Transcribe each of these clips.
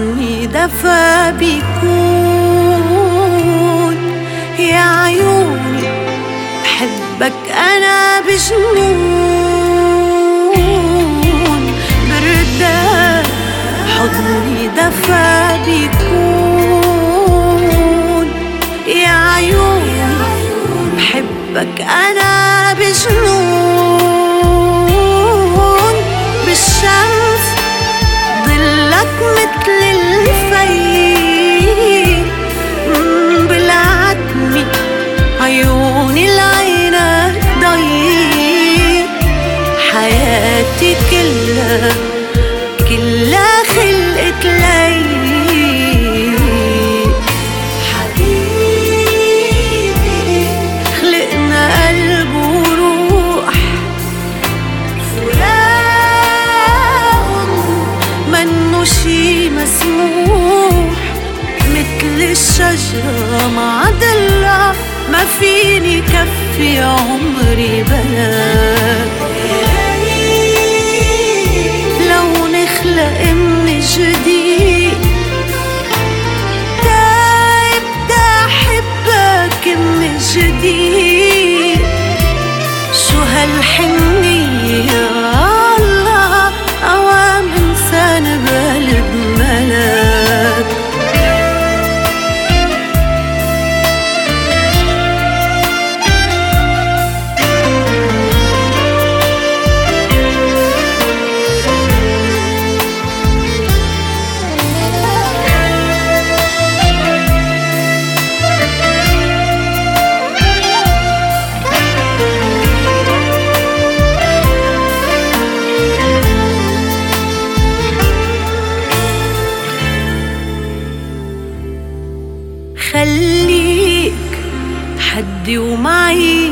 حضني دفا بيكون. يا عيوني بحبك أنا بجنون، بردك حضني دفا بيكون. يا عيوني بحبك أنا بجنون. بالشمس ضلك متل الفيل، بالعتمة عيوني لعينك ضيق. حياتي كلها خلقت ليل. حبيبي خلقنا قلب وروح، فراق منو شي مسموح. متل الشجرة مع ضلها ما فيني كفي عمري بلاك. لو نخلق من جديد تبدأ أحبك من جديد. شو هالحنية يا الله، أوام إنسان بقلب ملاك. خليك حدي ومعي،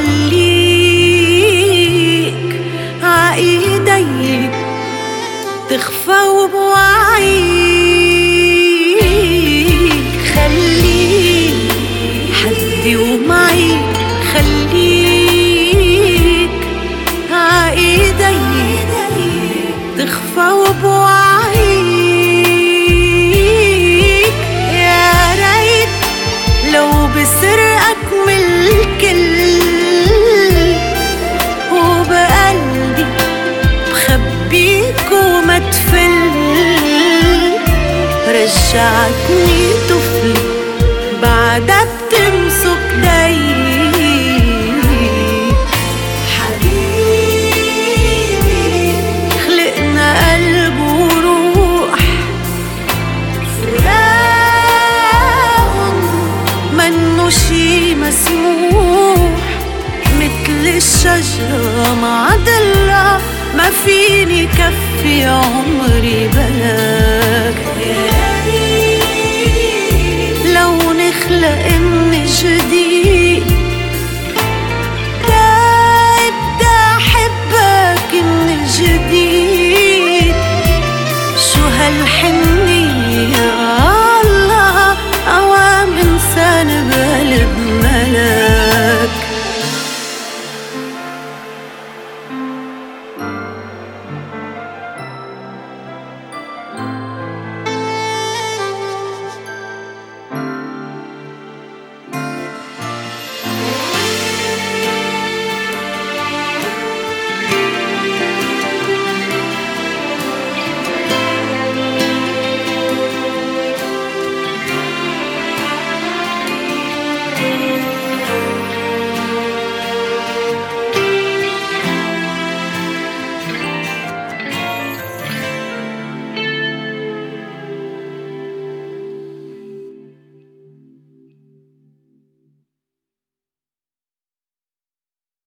خليك عايديك تخفى وبوعيك. خليك حدي ومعي، خليك عايديك تخفى وبوعيك. يا ريت لو بسرقك من الكل، وبقلبي بخبيك وما تفل. رجعتني طفل بعدها بتمسك دايي. حبيبي خلقنا قلب وروح، فراق منو شي مسموح. متل الشجرة مع ضلها ما فيني كفي عمري بلاك. لو نخلق